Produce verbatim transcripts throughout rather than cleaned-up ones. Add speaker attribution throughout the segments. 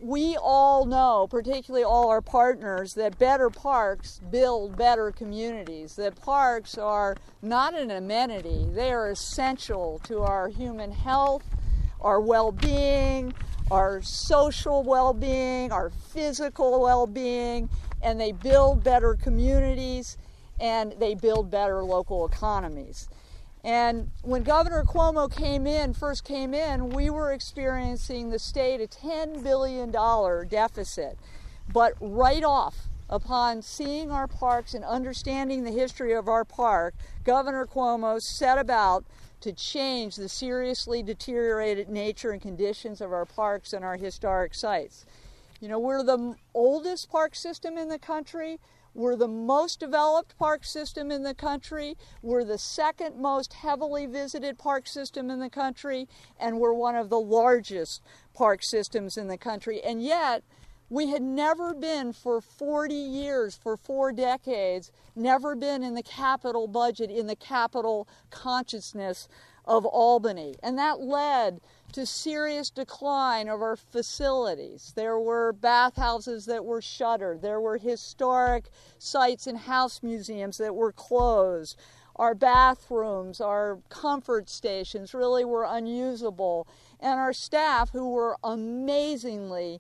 Speaker 1: we all know, particularly all our partners, that better parks build better communities, that parks are not an amenity, they are essential to our human health, our well-being, our social well-being, our physical well-being, and they build better communities, and they build better local economies. And when Governor Cuomo came in, first came in, we were experiencing the state a ten billion dollars deficit. But right off, upon seeing our parks and understanding the history of our park, Governor Cuomo set about to change the seriously deteriorated nature and conditions of our parks and our historic sites. You know, we're the oldest park system in the country. We're the most developed park system in the country. We're the second most heavily visited park system in the country. And we're one of the largest park systems in the country. And yet, we had never been for forty years, for four decades, never been in the capital budget, in the capital consciousness of Albany. And that led to serious decline of our facilities. There were bathhouses that were shuttered. There were historic sites and house museums that were closed. Our bathrooms, our comfort stations really were unusable. And our staff, who were amazingly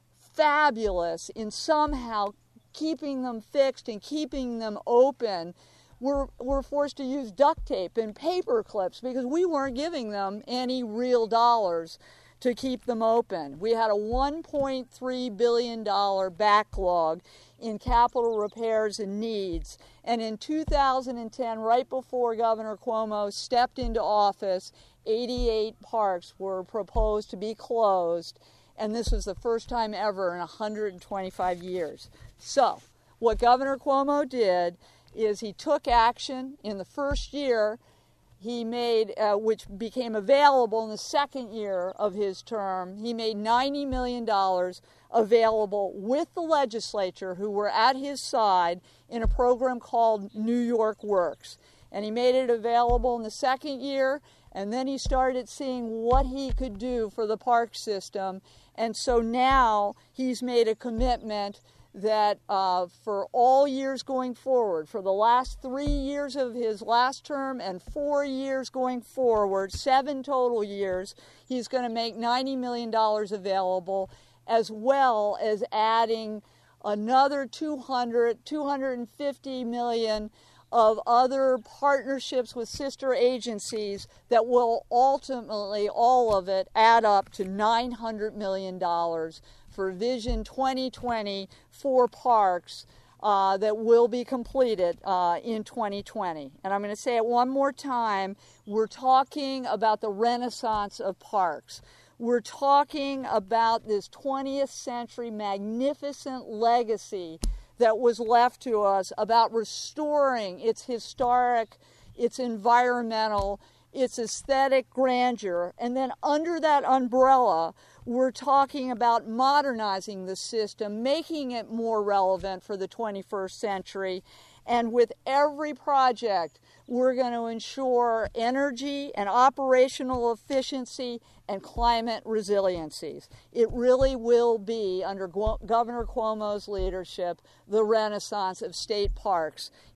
Speaker 1: fabulous in somehow keeping them fixed and keeping them open, were, were forced to use duct tape and paper clips because we weren't giving them any real dollars to keep them open. We had a one point three billion dollars backlog in capital repairs and needs. And in two thousand ten, right before Governor Cuomo stepped into office, eighty-eight parks were proposed to be closed. And this was the first time ever in one hundred twenty-five years. So, what Governor Cuomo did is he took action in the first year. He made, uh, which became available in the second year of his term, he made ninety million dollars available with the legislature, who were at his side, in a program called New York Works. And he made it available in the second year, and then he started seeing what he could do for the park system. And so now he's made a commitment that uh, for all years going forward, for the last three years of his last term and four years going forward, seven total years, he's going to make ninety million dollars available, as well as adding another two hundred, two hundred fifty million dollars of other partnerships with sister agencies that will ultimately, all of it, add up to nine hundred million dollars for Vision twenty twenty for parks uh, that will be completed uh, in twenty twenty. And I'm going to say it one more time. We're talking about the renaissance of parks. We're talking about this twentieth century magnificent legacy that was left to us, about restoring its historic, its environmental, its aesthetic grandeur. And then under that umbrella, we're talking about modernizing the system, making it more relevant for the twenty-first century. And with every project, we're going to ensure energy and operational efficiency and climate resiliencies. It really will be, under Governor Cuomo's leadership, the renaissance of state parks